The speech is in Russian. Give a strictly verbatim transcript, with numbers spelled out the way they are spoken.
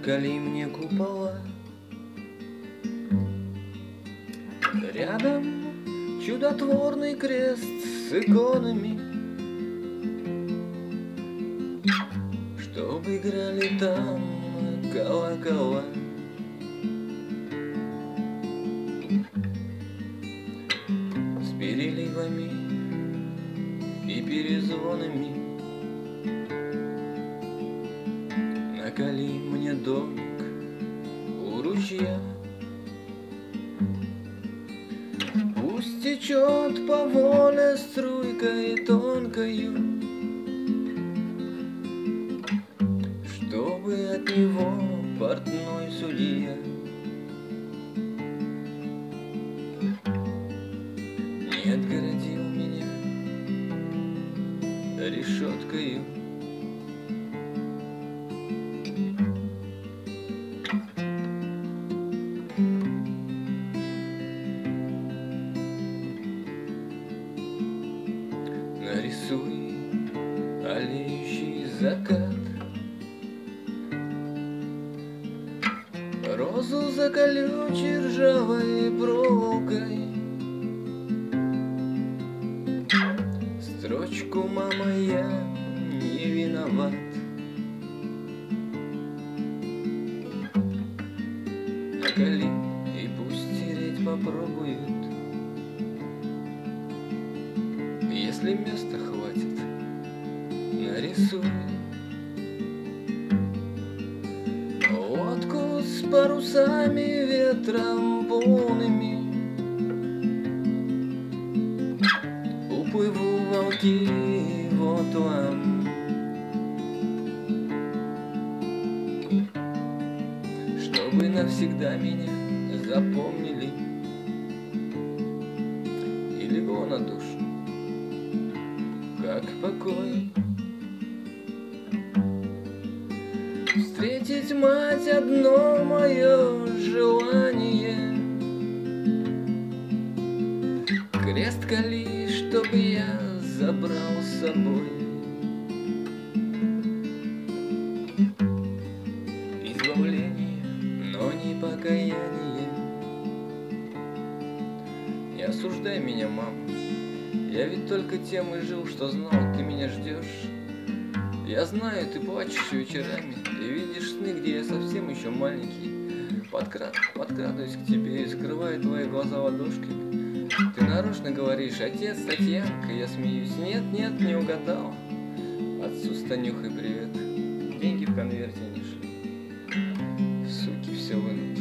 Наколи мне купола. Рядом чудотворный крест с иконами, чтобы играли там колокола. С переливами и перезвонами. Наколи мне домик у ручья. Пусть течет по воле струйкой тонкою, чтобы от него портной судья не отгородил меня решеткою. Нарисуй алеющий закат, розу за колючей ржавой проволокой, строчку «Мама, я не виноват». Наколи и пусть тереть попробуют, если места хватит, нарисуй лодку с парусами ветром полными. Уплыву волки, вот вам, чтобы навсегда меня запомнили и легло на душу как покой. Встретить мать одно мое желание, крест кали, чтобы я забрал с собой. Избавление, но не покаяние. Не осуждай меня, мама, я ведь только тем и жил, что знал, ты меня ждешь. Я знаю, ты плачешь вечерами и видишь сны, где я совсем еще маленький. Подкра... Подкрадываюсь к тебе и скрываю твои глаза ладошками. Ты нарочно говоришь: отец, Татьянка, я смеюсь. Нет, нет, не угадал. Отцу с Танюхой привет. Деньги в конверте не шли. Суки, все вынут.